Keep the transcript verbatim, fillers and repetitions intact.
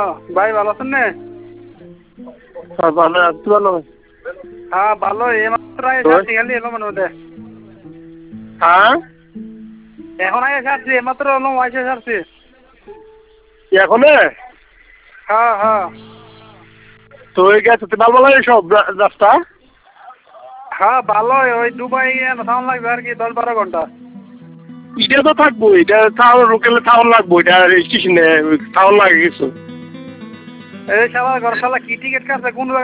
ভাই ভালো আছেন না? ভালো আছি। ভালো হ্যাঁ ভালো। এইমাত্র এসে খালি এলো মনে হতে। হ্যাঁ এখন আগে ছাড়ছি, এইমাত্র এলো আইসে ছাড়ছি। এখন হ্যাঁ হ্যাঁ তো গেছে ভালো লাগে সব রাস্তা। হ্যাঁ ভালো। ওই দুবাই থাউন লাগবে আর কি, দশ বারো ঘন্টা। এটা তো থাকবো, এটা টাউন লোকেলে টাউন লাগবো, এটা স্টেশনে টাউন লাগে কিছু। এই শালা ঘর শালা কি টিকিট কাটছে কোন